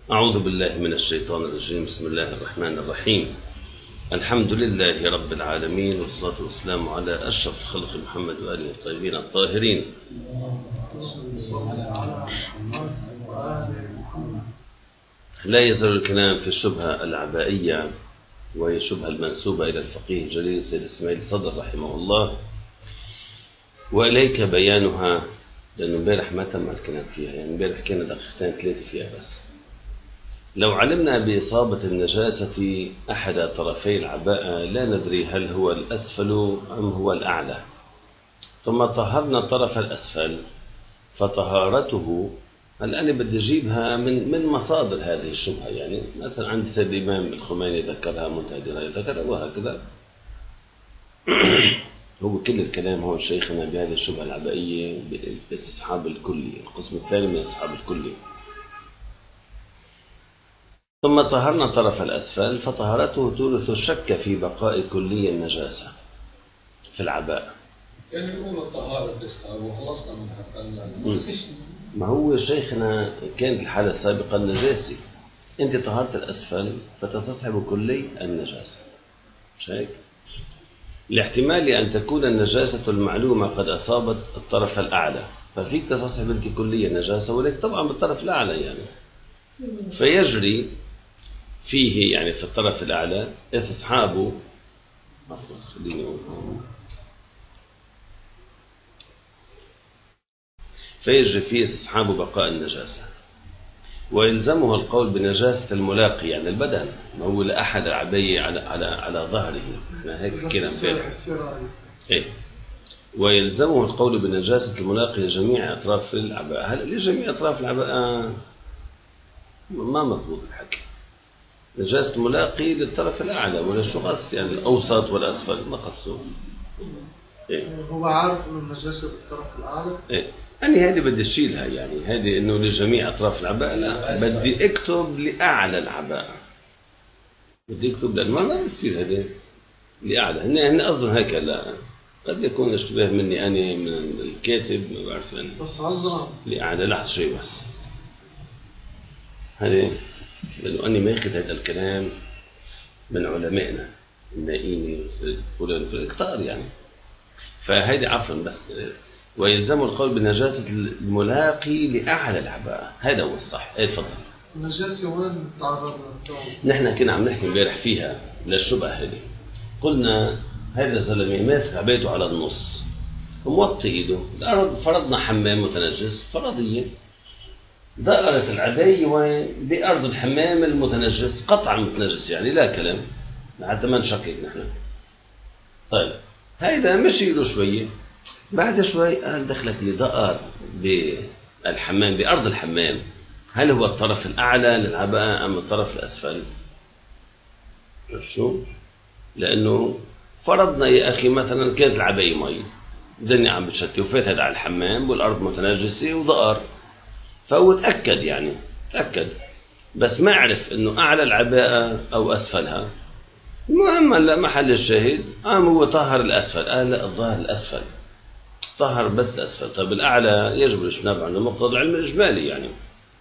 أعوذ بالله من الشيطان الرجيم. بسم الله الرحمن الرحيم. الحمد لله رب العالمين، والصلاة والسلام على أشرف الخلق محمد وآله الطيبين الطاهرين. لا يزال الكلام في الشبهة العبائية، وهي الشبهة المنسوبة إلى الفقيه الجليل سيد إسماعيل صدر رحمه الله، وإليك بيانها، لأنه امبارح ما تم الكلام فيها، يعني امبارح كان دقيقتين ثلاثة فيها بس. لو علمنا بإصابة النجاسة أحد طرفي العباءة لا ندري هل هو الأسفل أم هو الأعلى، ثم طهرنا الطرف الأسفل فطهارته، الآن بدي أجيبها من مصادر هذه الشبهة. يعني مثلا عند سيد الإمام الخميني ذكرها، منتهى ذكرها، وهكذا. هو كل الكلام هو شيخنا بهذه الشبهة العبائية باستصحاب الكلي، القسم الثاني من استصحاب الكلي. ثم طهرنا الطرف الأسفل فطهارته تورث الشك في بقاء كلي النجاسة في العباء. يعني نقول الطهارة بس وخلصنا منها. ما هو شيخنا كانت الحالة السابقة النجاسة، أنت طهرت الأسفل فتصحب كلي النجاسة، مش هيك؟ لاحتمال أن تكون النجاسة المعلومة قد أصابت الطرف الأعلى، ففيك تصحب أنت كلي النجاسة، ولكن طبعا بالطرف الأعلى يعني، فيجري فيه يعني في الطرف الأعلى استصحابه، فيجري فيه استصحاب بقاء النجاسة، ويلزمه القول بنجاسة الملاقي يعني البدن، ما هو لأحد العبية على ظهره، هيك كده امبارح. إيه، ويلزمه القول بنجاسة الملاقي لجميع أطراف العباءة. هل لجميع أطراف العباءة؟ ما مضبوط الحكي. نجاسة الملاقي للطرف الأعلى، ولا شو قصد يعني الأوسط والأسفل؟ ما قصده. إيه؟ هو عارف إنه النجاسة بالطرف الأعلى. إيه؟ أنا هذه بدي أشيلها، يعني هذه إنه لجميع أطراف العباءة، لا، بدي أكتب لأعلى العباءة، بدي أكتب، لأن ما بتصير هذه لأعلى. هن أصلا هيك، لا، قد يكون اشتباه مني أنا من الكاتب، ما بعرف أنا. بس عذرا لأعلى، لحظة شيء بس، هذه لأنه أني ما أخذ هذا الكلام من علمائنا النائين في الإكتار يعني، فهذه عفوا بس. ويلزم القول بنجاسة الملاقي لأعلى العباءة، هذا هو الصح. أي تفضل. النجاسة وين تعرضنا؟ نحن كنا عم نحكي امبارح فيها للشبهة هذه. قلنا هذا الزلمة ماسك عبايته على النص وموطي ايده الأرض، فرضنا حمام متنجس فرضية، دائرة العباية وين؟ بأرض الحمام المتنجس، قطعا متنجس يعني، لا كلام، حتى ما نشكك نحن. طيب هيدا مشي له شوية، بعد شوي قال دخلت لي دائر بالحمام، بأرض الحمام، هل هو الطرف الأعلى للعباءة أم الطرف الأسفل؟ شو؟ لأنه فرضنا يا أخي مثلا كانت العباية مي، الدنيا عم بتشتي وفات هذا على الحمام والأرض متنجسة ودائر، فهو تأكد يعني، تأكد، بس ما عرف إنه أعلى العباءة أو أسفلها. المهم لا محل الشاهد، هو طهر الأسفل، لا، الظاهر الأسفل، طهر بس أسفل. طيب الأعلى يجب الاجتناب عن مقتضى العلم الإجمالي يعني.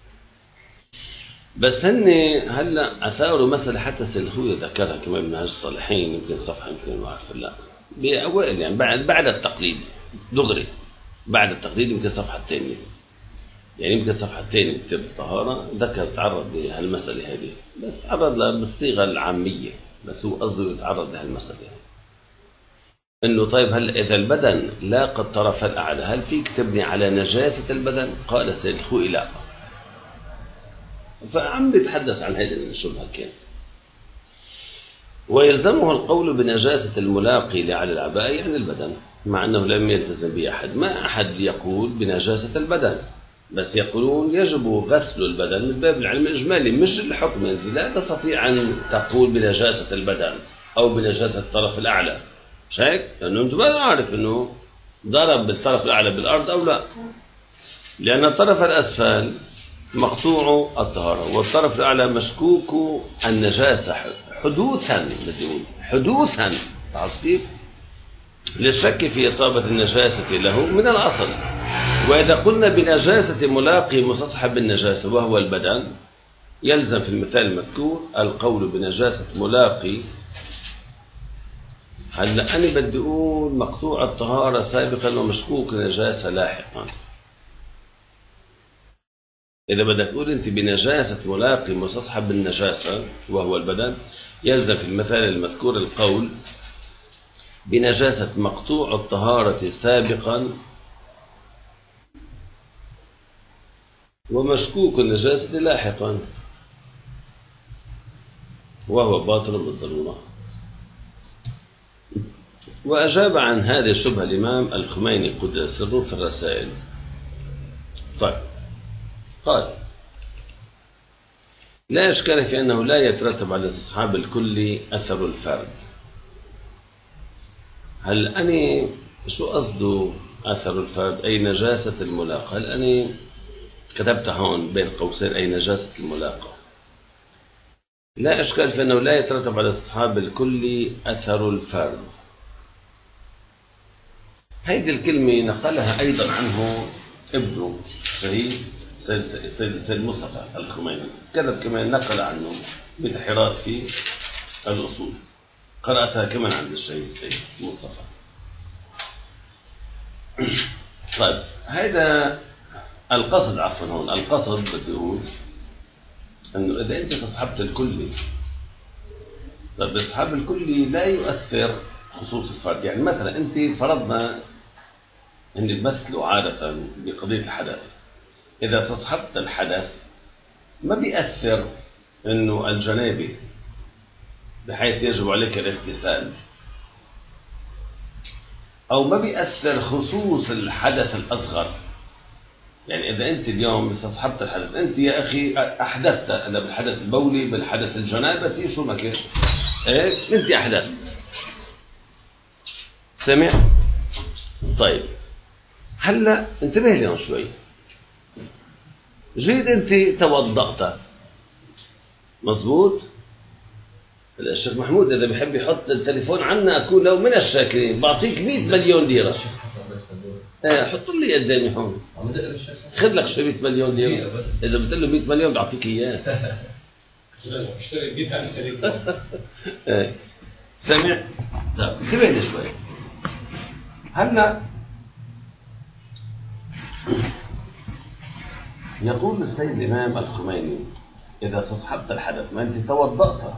بس هلا أثاروا مسألة حتى سلخوية ذكرها كمان من منهاج الصالحين، يمكن صفحة، يمكن ما أعرف، لا بأوائل يعني بعد التقليد دغري، بعد التقليد يمكن صفحة الثانية، يعني يمكن صفحة الثانية كتاب الطهارة ذكر تعرض لهالمسألة هذه، بس تعرض لها بالصيغة العامية، بس هو قصده يتعرض لهالمسألة يعني. إنه طيب هل إذا البدن لاقى الطرف الأعلى هل فيك تبني على نجاسة البدن؟ قال سيد الخوئي لا. فعم بيتحدث عن هذه الشبهة كان. ويلزمه القول بنجاسة الملاقي لعلى العباءة يعني البدن، مع أنه لم يلتزم به أحد، ما أحد يقول بنجاسة البدن، بس يقولون يجب غسل البدن من باب العلم الإجمالي مش الحكم. أنت لا تستطيع أن تقول بنجاسة البدن أو بنجاسة الطرف الأعلى، مش هيك؟ لأنه أنت ما عارف أنه ضرب بالطرف الأعلى بالأرض أو لا، لأن الطرف الأسفل مقطوع الطهارة والطرف الأعلى مشكوك النجاسة حدوثا، حدوثا، تعرف كيف؟ للشك في إصابة النجاسة له من الأصل. وإذا قلنا بنجاسة ملاقي مستصحب النجاسة وهو البدن، يلزم في المثال المذكور القول بنجاسة ملاقي. هلا أنا بدي أقول مقطوع الطهارة سابقا ومشكوك نجاسة لاحقا. إذا بدك تقول أنت بنجاسة ملاقي مستصحب بالنجاسة وهو البدن، يلزم في المثال المذكور القول بنجاسة مقطوع الطهارة سابقا ومشكوك النجاسة لاحقا، وهو باطل بالضرورة. وأجاب عن هذه الشبهة الإمام الخميني قدس سره في الرسائل. طيب، قال: لا إشكال في أنه لا يترتب على استصحاب الكل أثر الفرد. هل أنا شو قصده أثر الفرد؟ أي نجاسة الملاقة. هل أنا كتبت هون بين قوسين أي نجاسة الملاقة. لا إشكال في أنه لا يترتب على استصحاب الكل أثر الفرد. هذه الكلمة نقلها أيضا عنه ابنه الشهيد سيد مصطفى الخميني، كتب كمان نقل عنه بتحريرات في الأصول، قرأتها كمان عند الشهيد سيد مصطفى. طيب، هذا القصد، عفوا هون القصد بدي أقول أنه إذا أنت استصحبت الكلي، طيب استصحاب الكلي لا يؤثر خصوص الفرد. يعني مثلا أنت فرضنا أن بمثله عادة بقضية الحدث، إذا استصحبت الحدث ما بيأثر أنه الجنابة بحيث يجب عليك الاغتسال، أو ما بيأثر خصوص الحدث الأصغر. يعني إذا أنت اليوم استصحبت الحدث، أنت يا أخي أحدثت، أنا بالحدث البولي بالحدث الجنابة شو ما كان إيه، أنت أحدثت. سمع؟ طيب، هلا انتبه لي شوي. جيد أنت توضأت، مظبوط. الشيخ محمود إذا بحب يحط التليفون عنا أكون له من الشاكرين، بعطيك 100 مليون ليرة. حط لي قدامي هون، خذ لك شوي 100 مليون ليرة. إذا بتقول له 100 مليون بعطيك إياه. اشتري 100,000 تليفون. سمع؟ طيب انتبه لي شوي. هلا يقول السيد الإمام الخميني إذا استصحبت الحدث، ما أنت توضأت،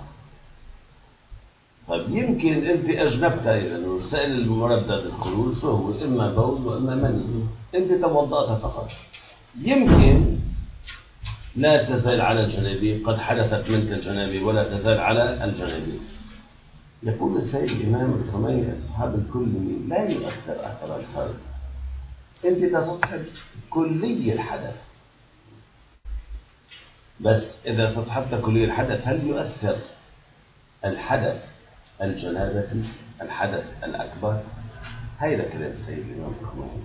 طيب يمكن أنت أجنبت، لأنه السائل المردد الخروج شو هو؟ إما بول وإما مني. أنت توضأت فقط، يمكن لا تزال على الجنابي، قد حدثت منك الجنابي ولا تزال على الجنابي. يقول السيد الإمام الخميني استصحاب الكلي لا يؤثر أثر الفرد. أنت تستصحب كلي الحدث، بس إذا استصحبت كلي الحدث هل يؤثر الحدث الجنابة، الحدث الأكبر؟ هيدا كلام السيد الإمام الخميني.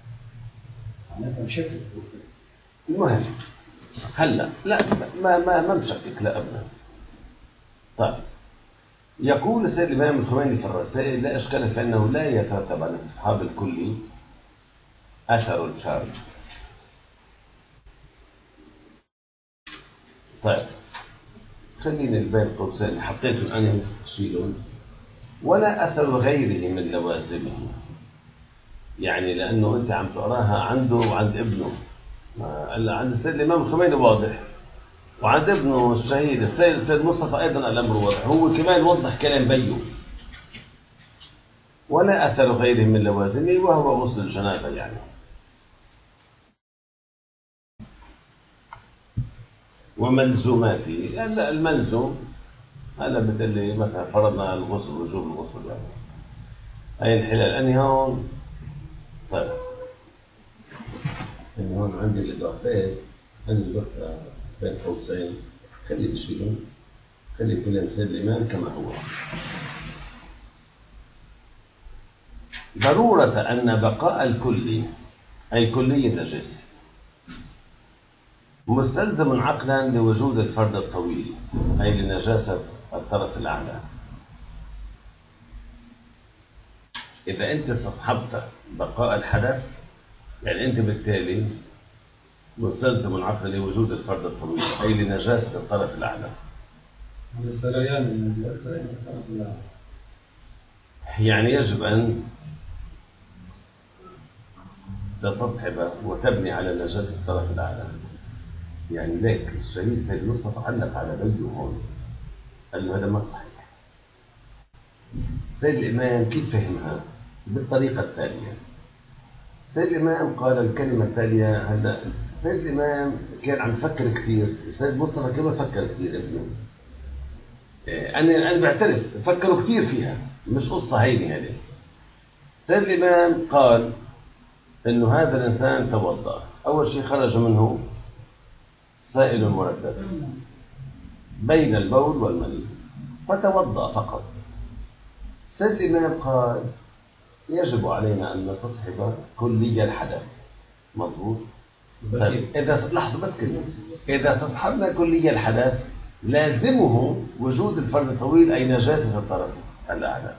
المهم هلا لا ما مشكك لا أبدا. طيب، يقول السيد الإمام الخميني في الرسائل: لا إشكال في أنه لا يترتب على استصحاب الكلي أثر الفرد. طيب، خليني بين قوسين حطيتهم أنا شيلون: ولا أثر غيره من لوازمه. يعني لأنه أنت عم تقراها عنده وعند ابنه، هلا عند السيد الإمام الخميني واضح، وعند ابنه الشهيد السيد مصطفى أيضا الأمر واضح، هو كمان وضح كلام بيه. ولا أثر غيره من لوازمه وهو غسل الجنابة. يعني وملزوماته، هلا الملزوم هلا بتقلي مثلا فرضنا الغسل، وجوب الغسل، يعني أي الحلال أني هون. طيب، أنا هون عندي الإضافات، أنا بقرأ بين قوسين، خلي بشيلهم، خلي كلام سيد الإمام كما هو. ضرورة أن بقاء الكل أي كلي النجس مستلزم عقلا لوجود الفرد الطويل، أي لنجاسة الطرف الأعلى. إذا أنت استصحبت بقاء الحدث، يعني أنت بالتالي مستلزم عقلا لوجود الفرد الطويل أي لنجاسة الطرف الأعلى. يعني يجب أن تستصحب وتبني على نجاسة الطرف الأعلى. يعني ليك الشهيد سيد مصطفى علق على بيده هون، قال له هذا ما صحيح. سيد الإمام كيف فهمها؟ بالطريقة التالية. سيد الإمام قال الكلمة التالية. هذا سيد الإمام كان عم يفكر كثير، سيد مصطفى كمان فكر كثير ابنه. أنا بعترف فكروا كثير فيها، مش قصة هينة هذه. سيد الإمام قال إنه هذا الإنسان توضأ، أول شيء خرج منه سائل مردد بين البول والمني فتوضأ فقط. سيد الإمام قال يجب علينا أن نستصحب كلي الحدث. مظبوط؟ طيب إذا لحظة بس كلمة، إذا استصحبنا كلي الحدث لازمه وجود الفرد الطويل أي نجاسة الطرف الأعلى.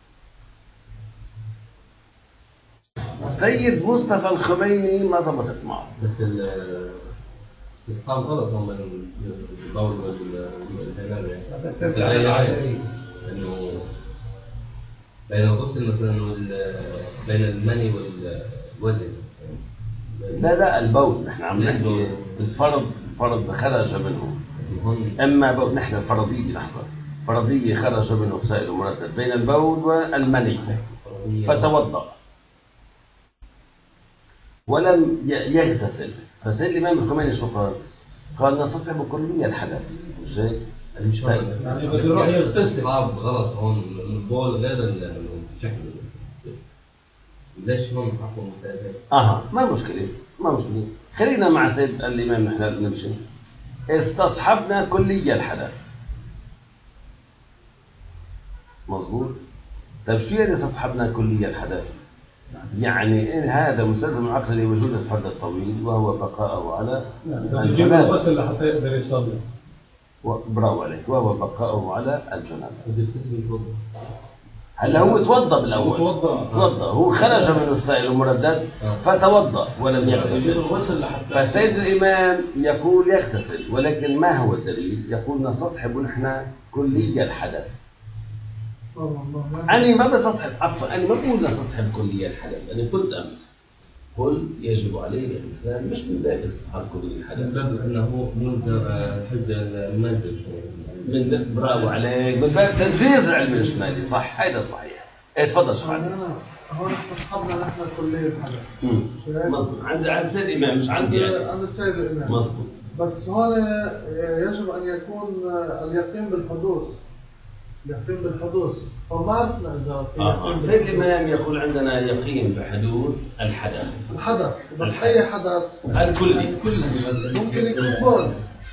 السيد مصطفى الخميني ما ضبطت معه. بس الاستصحاب غلط هم البول والهلال يعني انه بين الغسل مثلا بين المني والوزن. لا البول نحن عم نحكي الفرض خرج منه. اما بول نحن الفرضيه لحظه فرضيه خرج منه سائل مردد بين البول والمني فتوضأ ولم يغتسل. فسيد الإمام الخميني شو قال؟ قال نستصحب كلية الحدث. مش هيك؟ يعني بده يروح يغتسل. غلط هون البول غير الشكل. ليش هون حطوا مساعدات؟ ما مشكلة. خلينا مع سيد الإمام نحن نمشي. استصحبنا كلية الحدث. مظبوط؟ طيب شو يعني استصحبنا كلية الحدث؟ يعني هذا مستلزم عقلا لوجود الفرد الطويل وهو بقاءه على الجنابة. الغسل لحتى يقدر يصلي. برافو عليك. وهو بقاءه على الجنابة. هلا هو توضأ بالأول. توضأ هو خرج من السائل المردد فتوضأ ولم يغتسل. فسيد الإمام يقول يغتسل، ولكن ما هو الدليل؟ يقول نستصحب نحن كلية الحدث. أنا ما بستصحب عفوا، أنا ما بقول نستصحب كلية الحدث. أنا كنت أمس قل يجب عليه الإنسان مش من باب استصحاب كلية الحدث، من باب أنه منكر حفظ المنهج. من برافو عليك، من باب تنفيذ العلم الإجمالي. صح، هذا صحيح. تفضل شرح. أنا هون استصحبنا نحن كلية الحدث. مظبوط. عند سيد الإمام مش عندي أنا. عند السيد الإمام. مظبوط. بس هون يجب أن يكون اليقين بالحدوث. يقين بالحدوث. فما عرفنا إذا سيد الإمام يقول عندنا يقين بحدوث الحدث. بس أي حدث؟ الكلي. ممكن يكون بول.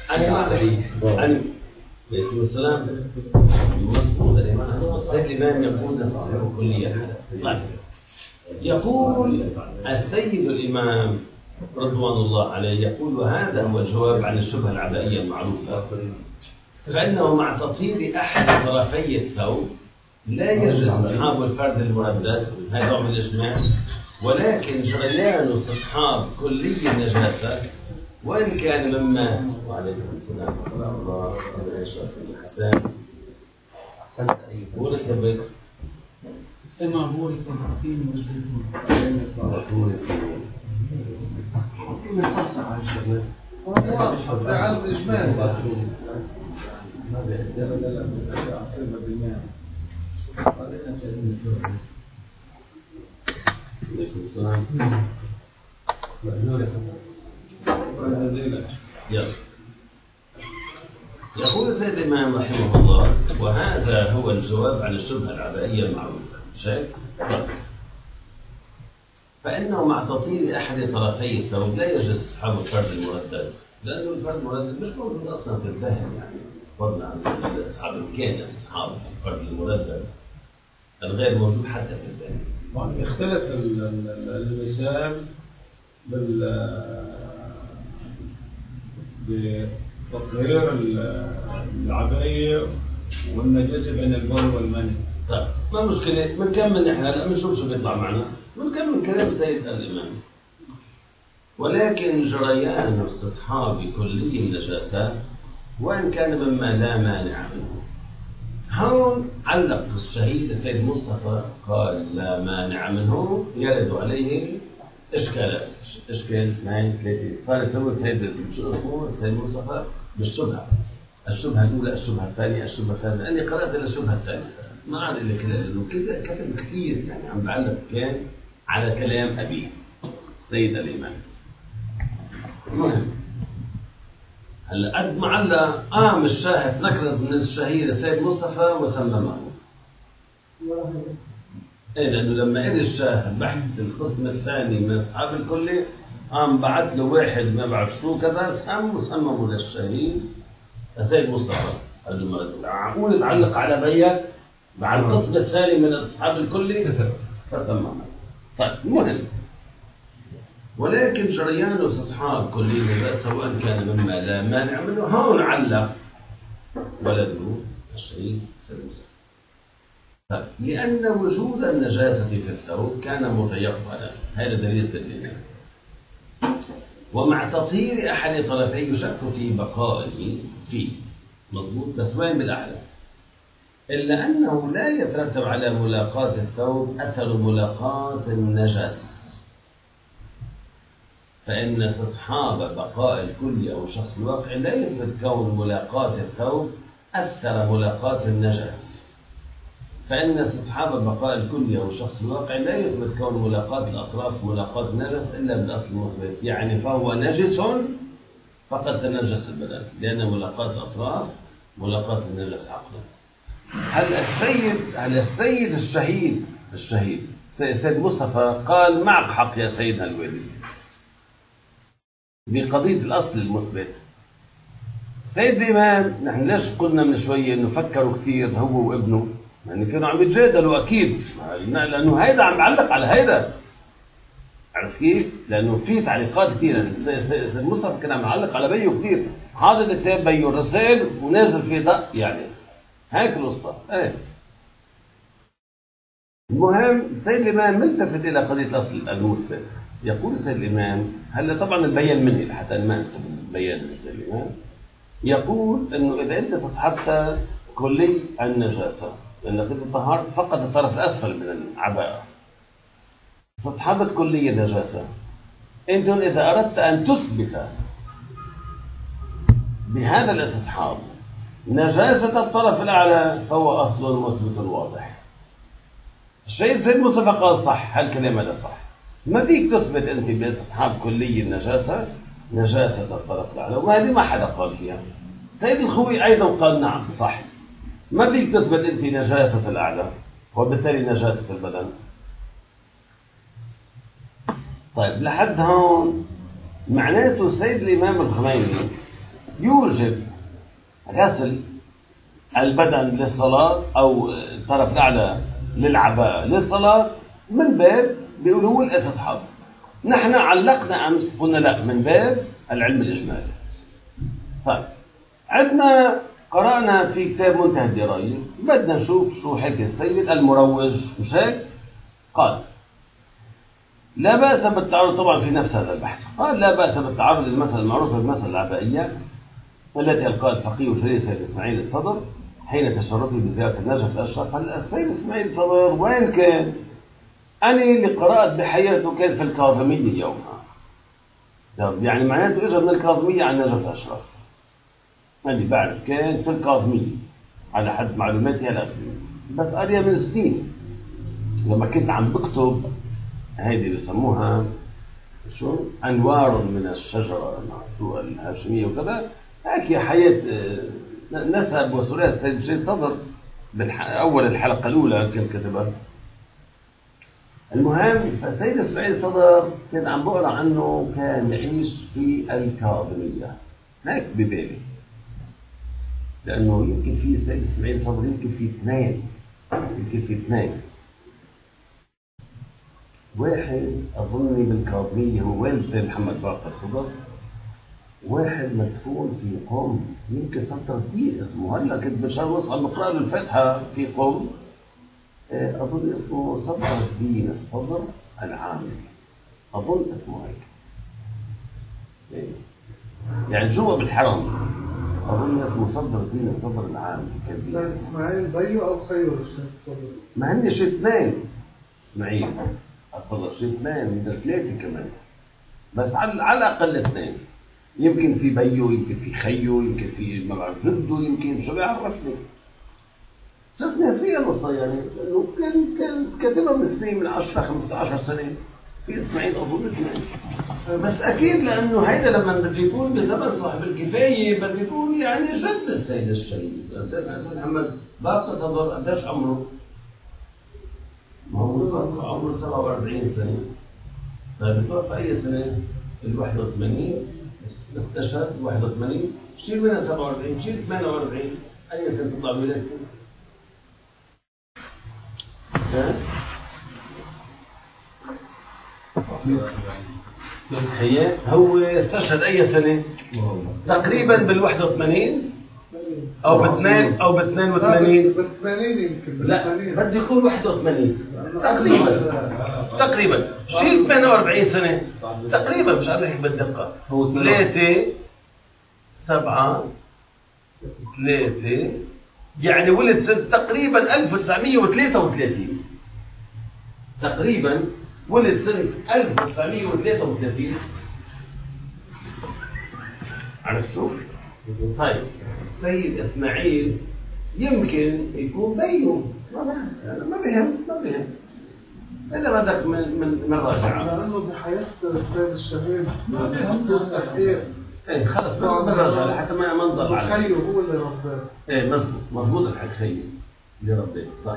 عليكم السلام. مظبوط الإمام. سيد الإمام يقول نستصحب كلية الحدث. طيب يقول السيد الإمام رضوان الله عليه يقول وهذا هو الجواب عن الشبهة العبائية المعروفة، فإنه مع تطهير أحد طرفي الثوب لا يجوز استصحاب الفرد المردد، هذا نوع من الإجماع، ولكن جريان استصحاب كلي النجاسة وإن كان مما. وعليكم السلام ورحمة الله وبركاته. حسان قول ثبت. استمع بورك والحكيم والزيتون. في علم إجمالي. عليكم السلام. يقول سيد الإمام رحمه الله وهذا هو الجواب عن الشبهة العبائية المعروفة. شايف؟ فإنه مع تطهير أحد طرفي الثوب لا يجوز استصحاب الفرد المردد، لأنه الفرد المردد مش موجود أصلا في الذهن. يعني فضلا عن استصحاب الكائن، استصحاب الفرد المردد الغير موجود حتى في الذهن. يختلف المثال بتطهير العباية والنجاسة بين البول والمني. طيب ما مشكلة، بنكمل نحن هلا بنشوف شو بيطلع معنا، بنكمل كلام سيد الإمام. ولكن جريان استصحاب كلي النجاسة وإن كان مما لا مانع منه. هون علق الشهيد السيد مصطفى قال لا مانع منه، يرد عليه إشكالات. إشكال اثنين ثلاثة صار يسوي السيد شو اسمه السيد مصطفى بالشبهة. الشبهة الأولى، الشبهة الثانية، الشبهة الثالثة. لأني قرأت الشبهة الثالثة ما عاد إلا كده، لأنه كتب كثير يعني عم بعلق كان على كلام أبيه السيد الإمام. المهم هلا قد ما علق قام الشاهد نكرز من الشهيد السيد مصطفى وسممه. إيه لأنه لما قال الشاهد بحث القسم الثاني من أصحاب الكلية قام بعت له واحد ما بعرف شو كذا سم وسممه للشهيد السيد مصطفى. قال له معقول تعلق على بيك مع القسم الثاني من أصحاب الكلية فسممه. طيب المهم ولكن جريان استصحاب كلي النجاسة سواء كان مما لا مانع منه. هون علق ولده الشهيد السيد مصطفى. طيب لأن وجود النجاسة في الثوب كان متيقنا، هذا دليل سليم، ومع تطهير أحد طرفيه يشك في بقائه فيه مضبوط، بس وين بالأعلى؟ إلا أنه لا يترتب على ملاقاة الثوب أثر ملاقاة النجس، فإن استصحاب بقاء الكلي أو الشخص الواقع لا يثبت كون ملاقاة الثوب أثر ملاقاة النجس، فإن استصحاب بقاء الكلي أو الشخص الواقع لا يثبت كون ملاقاة الأطراف ملاقاة النجس إلا بالأصل المثبت، يعني فهو نجس فقد تنجس البدن، لأن ملاقاة الأطراف ملاقاة النجس عقلا. هل السيد الشهيد سيد مصطفى قال معك حق يا سيدنا الوالي بقضية الأصل المثبت. سيد الإمام نحن ليش قلنا من شوية إنه فكروا كثير هو وابنه، يعني كانوا عم يتجادلوا أكيد، لأنه هيدا عم يعلق على هيدا، عرفت كيف؟ لأنه في تعليقات كثيرة. سيد مصطفى كان عم يعلق على بيه كثير، حاطط كتاب بيه الرسائل ونازل فيه دق، يعني هيك القصة. ايه المهم سيد الإمام ملتفت إلى قضية الأصل المثبت. يقول سيد الإمام، هلا طبعا البيان مني لحتى ما انسى البيان لسيد الإمام، يقول انه اذا انت استصحبت كلي النجاسه لانك انت طهرت فقط الطرف الاسفل من العباءه، استصحبت كلي النجاسه، انت اذا اردت ان تثبت بهذا الاستصحاب نجاسه الطرف الاعلى فهو اصل مثبت واضح. الشيء سيد مصطفى قال صح، هالكلام هذا صح، ما فيك تثبت انت باستصحاب كلي النجاسه نجاسة الطرف الأعلى، وهذه ما حدا قال فيها. سيد الخوي أيضا قال نعم صح، ما فيك تثبت أنت نجاسة الأعلى وبالتالي نجاسة البدن. طيب لحد هون معناته سيد الإمام الخميني يوجب غسل البدن للصلاة أو الطرف الأعلى للعباءة للصلاة من باب بيقولوا الاستصحاب. نحن علقنا أمس قلنا لا، من باب العلم الإجمالي. طيب عندنا قرأنا في كتاب منتهى الدراية، بدنا نشوف شو حكي السيد المروج، مش هيك؟ قال لا بأس بالتعرض، طبعا في نفس هذا البحث قال لا بأس بالتعرض للمثل المعروف بالمثل العبائية التي ألقاها الفقيه الجليل السيد إسماعيل الصدر حين تشرفه بزيارة النجف الأشرف. هلا السيد إسماعيل الصدر وين كان؟ أنا اللي قرأت بحياته كان في الكاظمية يومها، يعني معناته إجا من الكاظمية على النجف الأشرف، اللي بعرف كان في الكاظمية على حد معلوماتي هلا، بس قرية من سنين لما كنت عم بكتب هيدي بسموها شو أنوار من الشجرة شو الهاشمية وكذا، هيك حياة نسب وسريات السيد بشير صدر أول الحلقة الأولى كنت كتبها. المهم فالسيد إسماعيل صدر كان عم بقرأ عنه كان يعيش في الكاظمية هيك ببالي، لأنه يمكن في السيد إسماعيل صدر يمكن في اثنين، واحد أظني بالكاظمية هو وين السيد محمد باقر صدر، واحد مدفون في قم يمكن سطر كبير اسمه، هلا كنت بشرس عم بقرأ له الفاتحة في قم أظن اسمه صدر الدين الصدر العامل، أظن اسمه هيك. يعني جوا بالحرم أظن اسمه صدر الدين الصدر العام. السيد إسماعيل بيو أو خيو الشيخ الصدر؟ ما هني شيء اثنين إسماعيل أفضل شيء اثنين من ثلاثة كمان، بس على الأقل اثنين. يمكن في بيو، يمكن في خيو، يمكن في ما بعرف جده، يمكن شو بيعرفني. صرت ناسية نصها يعني، لأنه كان كاتبها من سنين، من 10-15 سنة. في إسماعيل أظن اثنين، بس أكيد لأنه هيدا لما بده يكون بزمن صاحب الكفاية بده يكون يعني جد السيد الشهيد. السيد محمد باقي صدر قديش عمره؟ ما هو عمره 47 سنة. طيب بتوفى أي سنة؟ ال 81 استشهد 81، شيل منها 47، شيل 48، أي سنة تطلع ولادته؟ هي هو استشهد أي سنة؟ تقريبا بال 81 أو ب 2 أو ب 82. ب 80 يمكن. لا بده يكون 81 تقريبا. شيل 48 سنة تقريبا، مش عارف هيك بالدقة. 3 7 3 يعني ولد سنة تقريبا 1933 تقريبا، ولد سنة 1933. عرفت شو؟ طيب السيد إسماعيل يمكن يكون بينه، ما بهم إلا بدك من راجعة، لأنه بحياة السيد الشهيد ما عنده تحقيق. إيه خلص من راجعة لحتى ما نضل على خيو هو اللي رباه. إيه مزبوط الحق، خيو اللي رباه صح.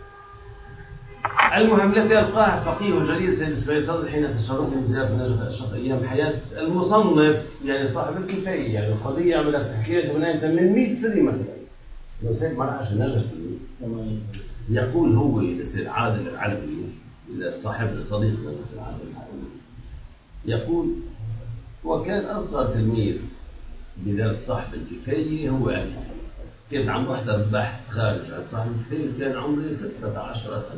المهم التي ألقاها الفقيه الجليل سيد إسماعيل صدر حين تشرفني بزيارة نجف أشرف أيام حياة المصنف، يعني صاحب الكفاية. يعني القضية عملت تحكيها من 100 سنة مثلا. لو سيد ما رأش النجف يقول هو إذا سيد عادل العلوي، إذا صاحب صديقنا سيد عادل العلوي، يقول وكان أصغر تلميذ بدرس صاحب الكفاية هو يعني كنت عم بحضر بحث خارج عن صاحب الكفاية، كان عمري 16 سنة.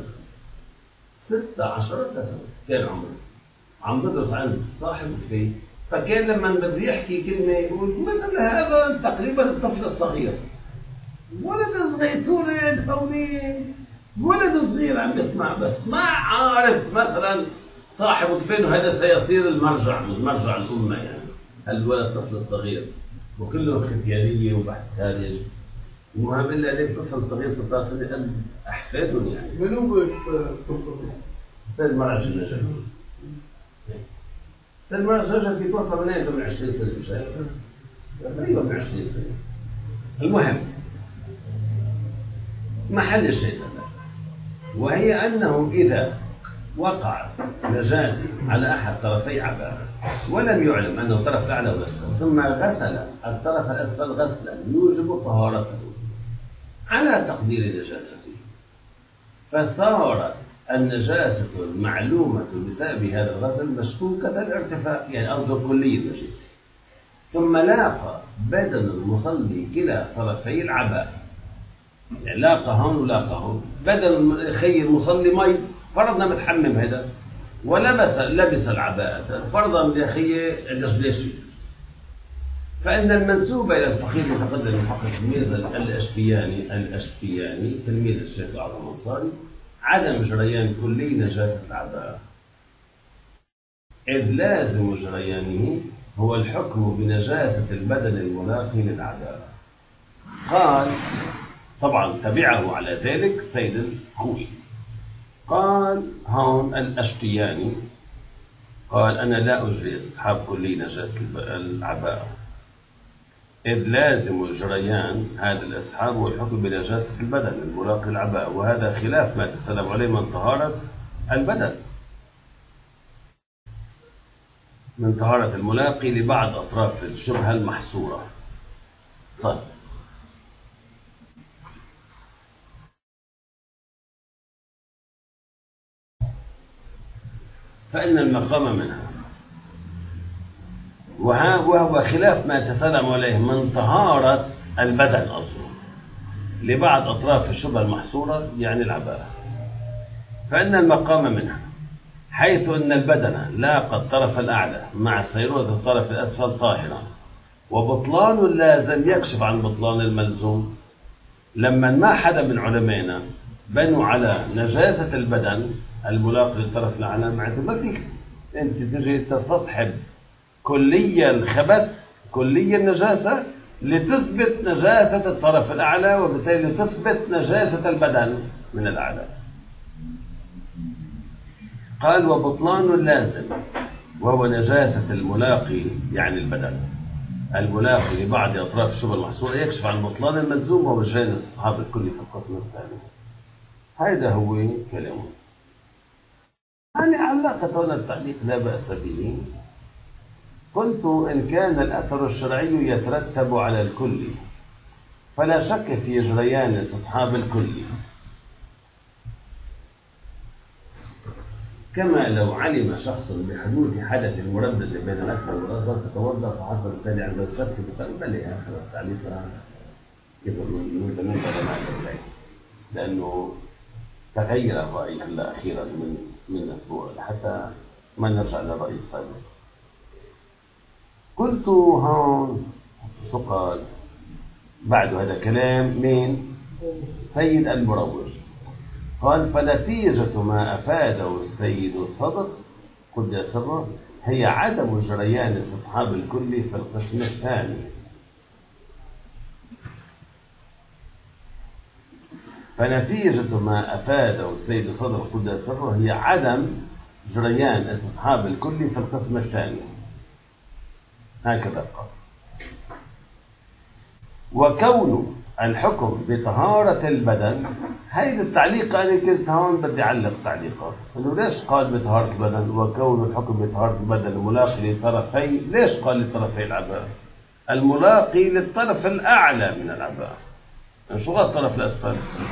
16 سنة كان عمري، عم بدرس عن صاحب الكفاية. فكان لما بده يحكي كلمة يقول مثل هذا تقريبا الطفل الصغير، ولد صغير تولد هونين، ولد صغير عم يسمع بس ما عارف مثلا صاحب الكفاية هذا سيصير المرجع الأمة. يعني الولد الطفل الصغير وكله ختيارية وبحث خارج. المهم إلا عليك طفل صغير 16 سنة أحفادهم يعني. من هو الطفل؟ سيد مرعش النجف. سيد مرعش النجف يتوفى من 20 سنة مش عارف. تقريبا من 20 سنة. المهم محل الشيء هذا، وهي أنه إذا وقع نجاسة على أحد طرفي عباءة ولم يعلم أنه الطرف الأعلى والأسفل، ثم غسل الطرف الأسفل غسلا يوجب طهارته على تقدير نجاسته، فصارت النجاسة المعلومة بسبب هذا الغسل مشكوكة الارتفاع، يعني قصده كلية النجاسة، ثم لاقى بدن المصلي كلا طرفي العباءة، يعني لاقى هون ولاقى هون، بدن خي المصلي مي فرضنا متحمم هذا لبس العباءة فرضا يا خي الجسديشي، فإن المنسوب إلى الفقيه المتقدم المحقق تلميذ الأشتياني تلميذ الشيخ الأعظم الأنصاري عدم جريان كلي نجاسة العباءة، إذ لازم جريانه هو الحكم بنجاسة البدن الملاقي للعباءة. قال طبعا تبعه على ذلك سيد الخوي، قال هون الأشتياني قال أنا لا أجري استصحاب كلي نجاسة العباءة، إذ لازم جريان هذا الإسحاب والحكم بنجاسة البدن الملاقي العباءة، وهذا خلاف ما تسلم عليه من طهارة البدن، من طهارة الملاقي لبعض أطراف الشبهة المحصورة. طيب فإن المقام منها، وهو خلاف ما تسلم عليه من طهارة البدن أصلا لبعض أطراف الشبهة المحصورة يعني العباءة، فإن المقام منها حيث أن البدن لاقى الطرف الأعلى مع سيرورة الطرف الأسفل طاهرا، وبطلان اللازم يكشف عن بطلان الملزوم. لما ما حدا من علمائنا بنوا على نجاسة البدن الملاقي للطرف الأعلى، معناته ما فيك أنت تجي تستصحب كليا الخبث كليا النجاسة لتثبت نجاسة الطرف الأعلى، وبالتالي تثبت نجاسة البدن من الأعلى. قال وبطلان اللازم وهو نجاسة الملاقي يعني البدن الملاقي لبعض أطراف الشبه المحصورة يكشف عن بطلان الملزوم وهو جانب الصحابة الكلي في القسم الثاني. هذا هو كلامه. أنا علقت هنا التعليق لا بأس به. قلت إن كان الأثر الشرعي يترتب على الكل فلا شك في جريان استصحاب الكل، كما لو علم شخص بحدوث حدث مردد بين الأكبر والأصغر فتوضأ فحصل التالي عند الشك فقال بل خلاص تعليقها كيف من زمان بدأ معك، لأنه تغير الرأي هلا أخيرا من أسبوع حتى ما نرجع للرأي السابق. قلت هون شو قال بعد هذا كلام من السيد المروج؟ قال فنتيجة ما أفاده السيد الصدق قدس سره هي عدم جريان استصحاب الكل في القسم الثاني. فنتيجة ما أفاده السيد الصدق قدس سره هي عدم جريان استصحاب الكل في القسم الثاني. هكذا قال. وكون الحكم بطهارة البدن، هيدا التعليق أنا كنت هون بدي أعلق تعليقات إنه ليش قال بطهارة البدن وكون الحكم بطهارة البدن الملاقي للطرفين، ليش قال للطرفين العباءة؟ الملاقي للطرف الأعلى من العباءة، يعني شو قصد الطرف الأسفل؟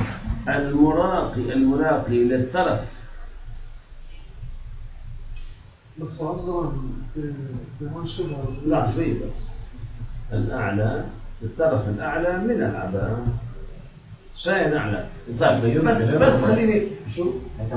الملاقي للطرف بس عذرا في هون شبه لا شوي بس الأعلى الطرف الأعلى من العباءة شيء أعلى. بس خليني شو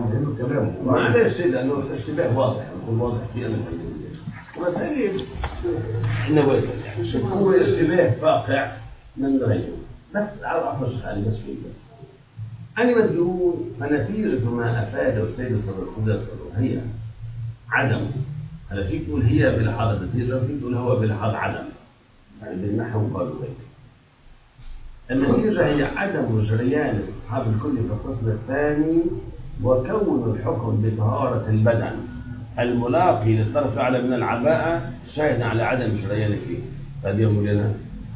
معلش لأنه الاشتباه واضح يكون واضح في أنا مسألة نوادر يعني هو اشتباه واقع من غيره. بس أعرف حالي بس شوي بس أنا بدي أقول فنتيجة ما أفاده السيد صدر القدس هي عدم. هلا فيك تقول هي بلحاظ النتيجة، فيك تقول هو بلحاظ عدم، يعني بالنحو قالوا هيك. النتيجة هي عدم جريان استصحاب الكل في القسم الثاني وكون الحكم بطهارة البدن الملاقي للطرف الأعلى من العباءة شاهد على عدم جريانه فيه. طيب يقول لنا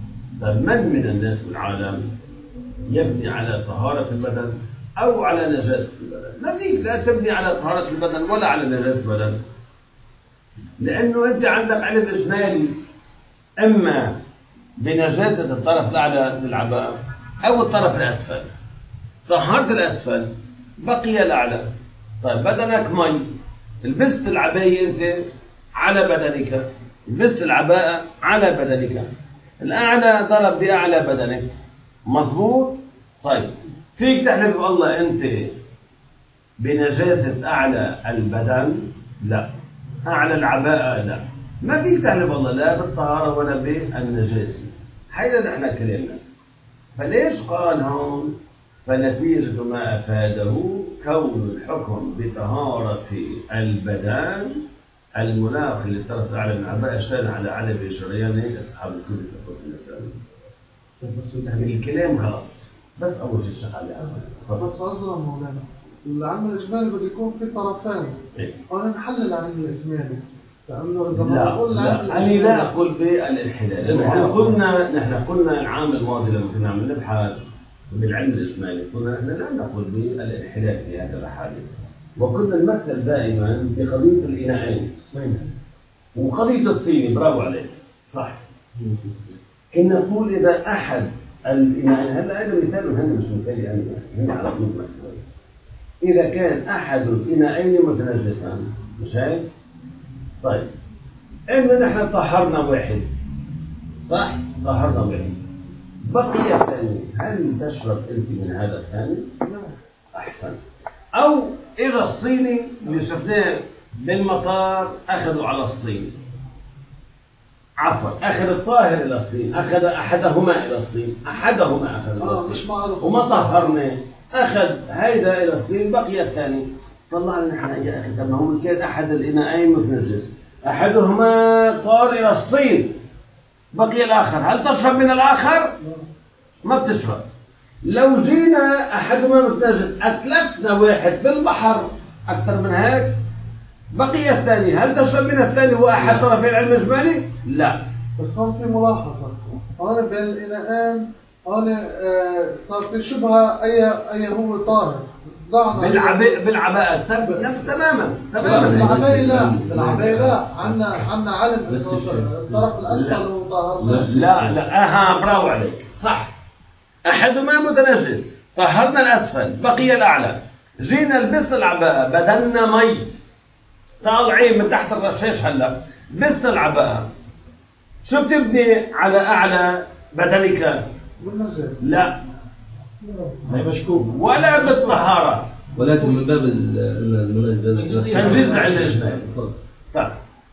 من الناس بالعالم يبني على طهارة البدن أو على نجاسة البدن؟ ما فيك لا تبني على طهارة البدن ولا على نجاسة البدن، لأنه أنت عندك علم إجمالي إما بنجاسة الطرف الأعلى للعباءة أو الطرف الأسفل. طهارة الأسفل بقي الأعلى. طيب بدنك مي، لبست العباية أنت على بدنك، لبست العباءة على بدنك، الأعلى ضرب بأعلى بدنك، مظبوط؟ طيب فيك تحلف الله أنت بنجاسة أعلى البدن؟ لا. أعلى العباءة؟ لا. ما فيك تحلف الله لا بالطهارة ولا بالنجاسة. هيدا نحن كلامنا. فليش قال هون فنتيجة ما أفاده كون الحكم بطهارة البدن الملاقي للطرف الأعلى من العباءة شان على عدم جريان أصحاب الكل في القسم الثاني. الكلام غلط. بس أول شيء الشيخ علي بس عذرا مولانا العلم الإجمالي بده يكون في طرفين. وأنا نحلل العلم الإجمالي لأنه إذا ما نقول أنا لا أقول بالانحلال. نحن قلنا العام الماضي لما كنا عم نبحث بالعلم الإجمالي قلنا نحن لا نقول بالانحلال في هذا الحالة، وكنا نمثل دائما بقضية الإناءين وقضية الصيني. برافو عليك صح. كنا نقول إذا أحد الإناءين، هذا مثال هنا مش مثالي أنا هنا على طول مثال، إذا كان أحد الإناءين متنجسان مش هيك؟ طيب إما نحن طهرنا واحد صح؟ طهرنا واحد بقي الثاني، هل تشرب أنت من هذا الثاني؟ أحسن. أو إجا الصيني اللي شفناه بالمطار أخذوا على الصين، عفوا أخذ الطاهر إلى الصين، أخذ أحدهما إلى الصين، أحدهما أخذ إلى الصين مش معروف. وما طهرنا، أخذ هيدا إلى الصين بقي الثاني. طلعنا نحن يا أخي طب ما هو كان أحد الإناءين متنجس، أحدهما طار إلى الصين بقي الآخر، هل تشرب من الآخر؟ ما بتشرب. لو جينا أحدهما متنجس أتلفنا واحد في البحر أكثر من هيك بقي الثاني، هل تشرب من الثاني هو أحد طرفي العلم الإجمالي؟ لا. بس هون في ملاحظة، هون بين الإناءين هون صار في شبهة أي هو طاهر. بالعباءة تماما بالعباية لا، بالعباية لا، عنا علم إنه الطرف الأسفل هو طاهر. لا برافو عليك صح. أحدهما متنجس طهرنا الأسفل بقي الأعلى، جينا لبسنا العباءة بدلنا مي طالعين من تحت الرشاش، هلا لبسنا العباءة شو بتبني على أعلى بدنك؟ بالنجس. لا هي مشكوك ولا بالطهارة، ولكن من باب تنجيز علم الإجمالي. طيب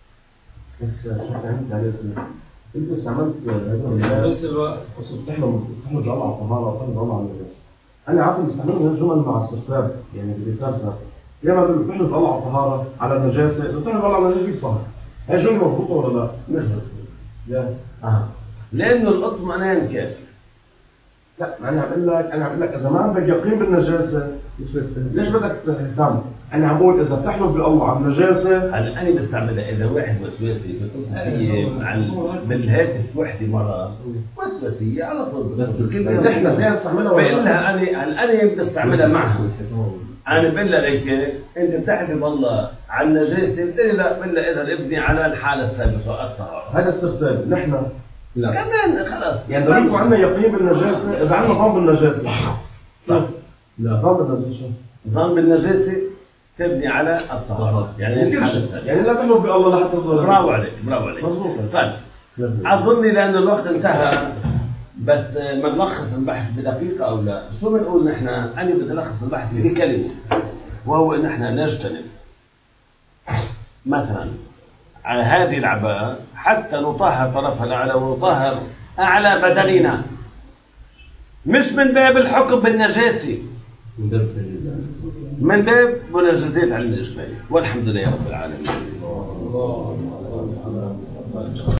بس فهمت عليه انت استعملت هذا تحمل جمع الطهاره وتحمل جمع النجاسه. انا عارف بستعملهم هذه الجمل مع السرساب، يعني بالاساس ياما بتحمل جمع الطهاره على النجاسه، اذا بتحمل جمع النجاسه بيطهر. هي جمله مضبوطه ولا لا؟ مش مظبوط. لأنه الاطمئنان كافي. لا انا عم لك اذا ما عندك يقين بالنجاسه ليش بدك تهتم؟ انا عم بقول اذا بتحلف بالله على النجاسه. انا بستعملها اذا واحد وسواسي بتصل فيه بالهاتف وحده مره وسواسيه على طول، بس نحن فيها نستعملها ولا بقول لها انا بستعملها معها. انا بقول لها ليك انت بتحلف بالله على النجاسه، بتقول لي لا، بقول لها اذا ابني على الحاله السابقه الطهاره. هذا استرسال. نحن لا كمان خلاص يعني اذا عندنا يقين بالنجاسه، اذا عندنا ظن بالنجاسه لا ظن بالنجاسه، ظن بالنجاسه تبني على الطهاره، يعني الحاله السابقه، يعني لا تحلف بالله لحتى تظن. برافو عليك مظبوط. طيب اظني لان الوقت انتهى، بس بنلخص البحث بدقيقه او لا؟ شو بنقول نحن؟ انا بدي الخص البحث بكلمه، وهو ان احنا نجتنب مثلا على هذه العباءة حتى نطهر طرفها الأعلى ونطهر أعلى بدننا، مش من باب الحكم بالنجاسة، من باب منجزات علم الإجمالي. والحمد لله رب العالمين.